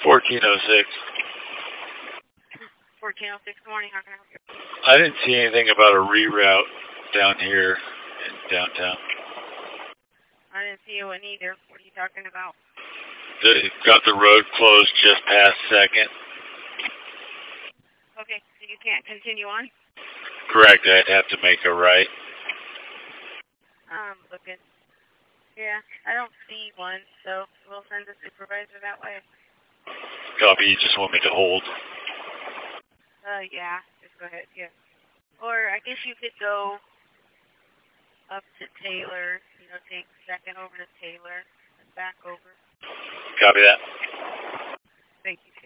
1406. 1406, good morning. How can I help you? I didn't see anything about a reroute down here in downtown. I didn't see one either. What are you talking about? They got the road closed just past 2nd. Okay, so you can't continue on? Correct, I'd have to make a right. Looking. Yeah, I don't see one, so we'll send a supervisor that way. Copy, you just want me to hold? Yeah, just go ahead, yeah. Or I guess you could go up to Taylor, take 2nd over to Taylor and back over. Copy that. Thank you.